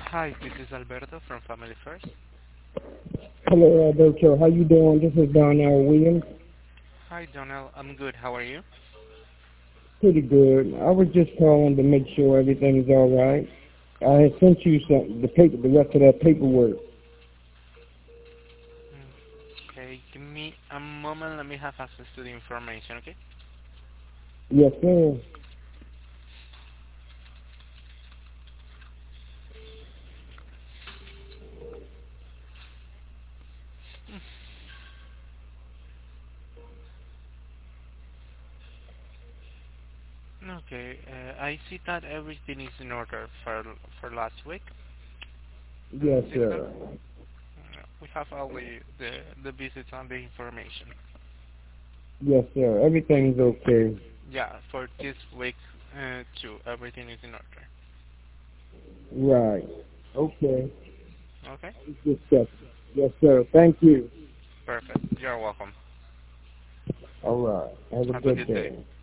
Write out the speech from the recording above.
Hi, this is Alberto from Family First. Hello, Alberto. How you doing? This is Donnell Williams. Hi, Donald. I'm good. How are you? Pretty good. I was just calling to make sure everything's all right. I had sent you the rest of that paperwork. Okay, give me a moment. Let me have access to the information, okay? Yes, sir. Okay, I see that everything is in order for last week. In Yes, the system, sir. we have all the visits and the information. Yes, sir. Everything's okay. Yeah, for this week too, everything is in order. Right. Okay. Okay, Just checking. Yes, sir. Thank you. perfect. You're welcome. All right. Have a Have a good good day. day.